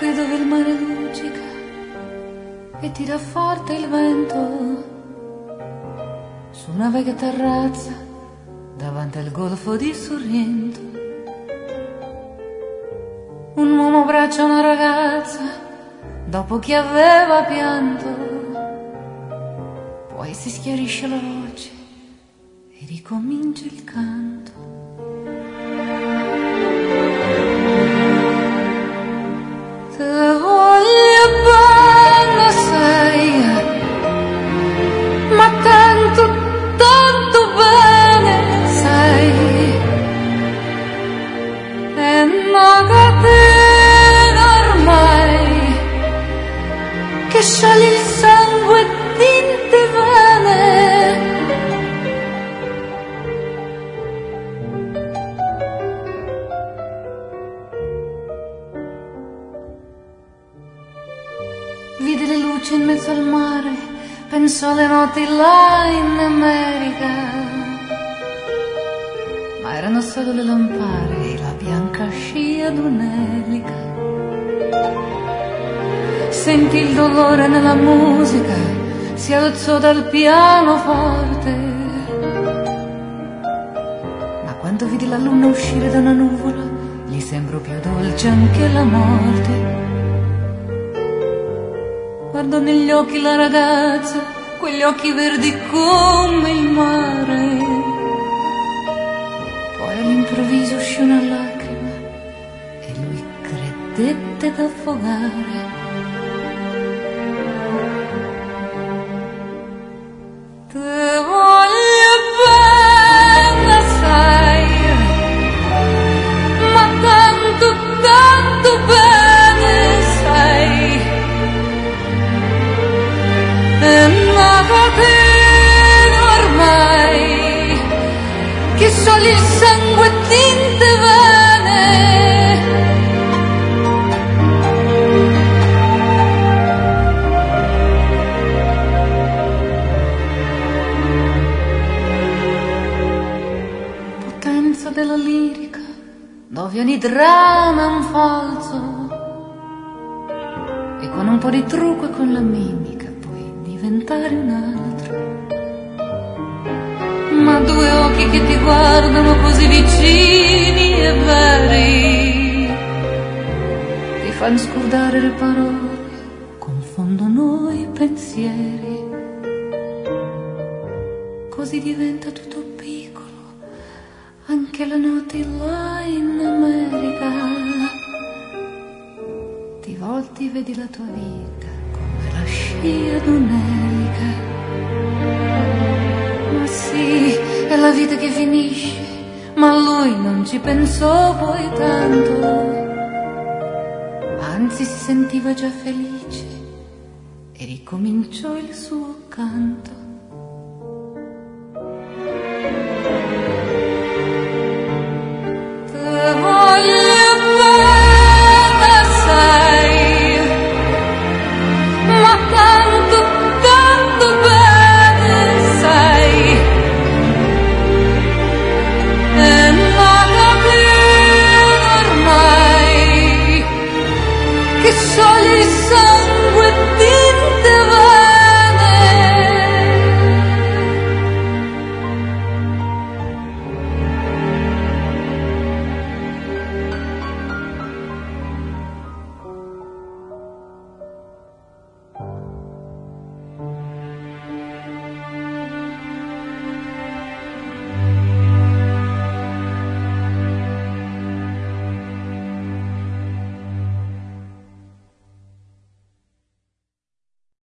qui dove il mare luccica e tira forte il vento, su una vecchia terrazza davanti al golfo di Sorrento. Un uomo abbraccia una ragazza dopo che aveva pianto, poi si schiarisce la voce e ricomincia il canto. Te voglio bene, sai, ma tanto, tanto bene, sai, è una catena ormai che scioglie il sangue tinte vene. Vide le luci in mezzo al mare, pensò alle notti là in America, ma erano solo le lampare e la bianca scia d'un'elica. Sentì il dolore nella musica, si alzò dal pianoforte, ma quando vide la luna uscire da una nuvola, gli sembrò più dolce anche la morte. Guardò negli occhi la ragazza, quegli occhi verdi come il mare. Poi all'improvviso uscì una lacrima e lui credette d'affogare. Te voglio bene, sai, ma tanto, tanto bene, sai. È una catena ormai che scioglie il sangue tinte vene. Potenza della lirica, dove ogni dramma è un falso, e con un po' di trucco e con la mimica diventare un altro. Ma due occhi che ti guardano così vicini e veri ti fanno scordare le parole, confondono i pensieri. Così diventa tutto piccolo, anche la notte là in America. Ti volti, vedi la tua vita la scia d'un'elica. Ma sì, è la vita che finisce, ma lui non ci pensò poi tanto, anzi si sentiva già felice e ricominciò il suo canto.